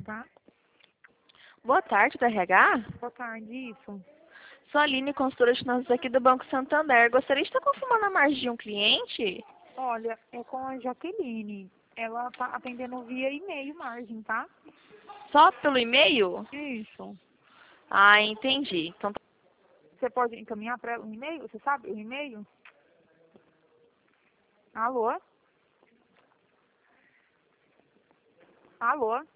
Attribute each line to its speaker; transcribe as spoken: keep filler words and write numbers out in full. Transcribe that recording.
Speaker 1: tá?
Speaker 2: Boa tarde, da R H.
Speaker 1: Boa tarde, isso.
Speaker 2: Sou a Aline, consultora de finanças aqui do Banco Santander. Gostaria de estar confirmando a margem de um cliente?
Speaker 1: Olha, é com a Jaqueline. Ela tá atendendo via e-mail margem, tá?
Speaker 2: Só pelo e-mail?
Speaker 1: Isso.
Speaker 2: Ah, entendi. Então, tá-
Speaker 1: Você pode encaminhar para ela um e-mail? Você sabe o e-mail? Alô? Alô?